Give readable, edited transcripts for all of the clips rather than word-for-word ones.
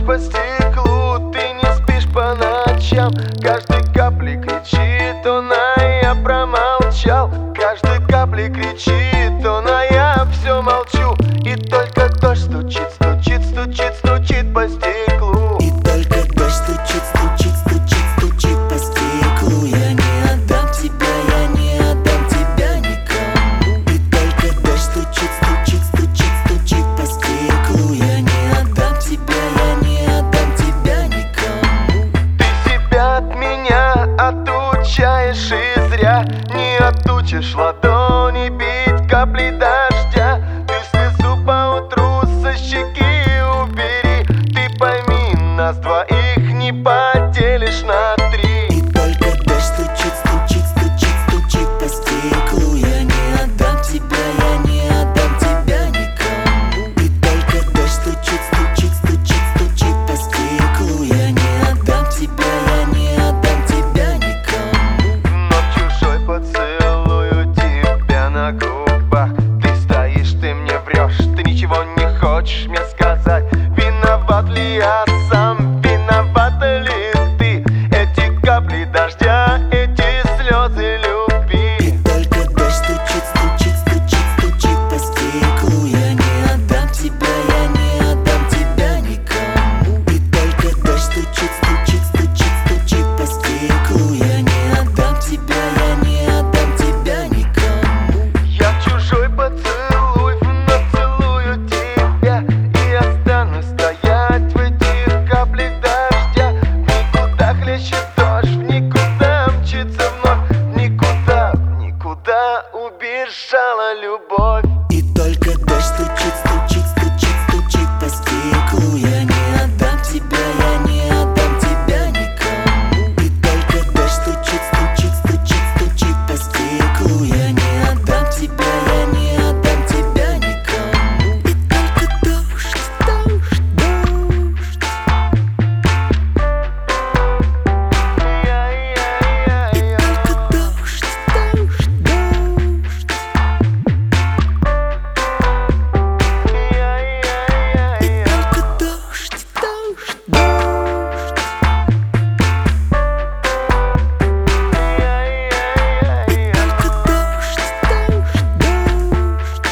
стучишь по стеклу, ты не спишь по ночам. Каждой капли кричит он, а я промолчал. Каждой капли кричит он, а я все молчу. И только дождь стучит, стучит, стучит, стучит по стеклу. И только дождь стучит, стучит, стучит, стучит по стеклу. Я не отдам тебя, я не отдам тебя никому. И только дождь стучит, стучит, стучит, стучит по стеклу. Я не отдам тебя, я не отдам тебя никому. Ты себя от меня отучаешь и зря. Не отучишь ладони бить капли дождя. Ты слезу поутру со щеки убери. Ты пойми, нас двоих не поделишь на три. И только дождь стучит, стучит, стучит, стучит по стеклу. Я не отдам тебя, я не отдам тебя никому. И только дождь стучит, стучит, стучит, стучит по стеклу. Я не отдам тебя, я не отдам тебя никому. Но в чужой поцелую тебя на губах. Ты стоишь, ты мне врешь, ты ничего не хочешь мне сказать. Виноват ли я сам, виновата ли ты? Эти капли дождя, эти слезы любви. И только дождь стучит, стучит, стучит, стучит по стеклу. Я не отдам тебя, я не отдам тебя никому. И только дождь стучит, стучит, стучит, стучит по стеклу. Я не отдам тебя, я не отдам тебя никому. Я в чужой поцелуй вновь целую тебя. И останусь стоять в этих каплях дождя. Никуда хлещет дождь, в никуда мчится вновь. Никуда, никуда убежала любовь. И только дождь стучит, стучит, стучит, стучит по стеклу. Я не отдам тебя, я не отдам тебя никому. И только дождь стучит, стучит, стучит, стучит по стеклу. Я не отдам тебя, я не отдам тебя никому. И только дождь, дождь, дождь. И только дождь, дождь, дождь. И только дождь, дождь, дождь. И только дождь, дождь, дождь.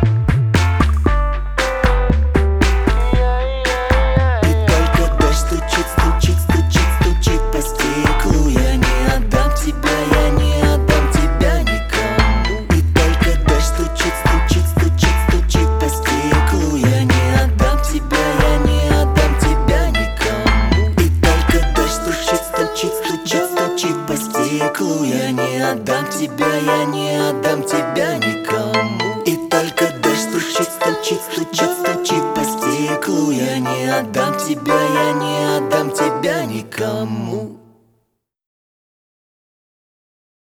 И только дождь стучит, стучит, стучит, стучит по стеклу. Я не отдам тебя, я не отдам тебя никому. И только дождь стучит, стучит, стучит, стучит по стеклу. Я не отдам тебя, я не отдам тебя никому. И только дождь стучит, стучит, стучит, стучит по стеклу. Я не отдам тебя, я не отдам тебя никому.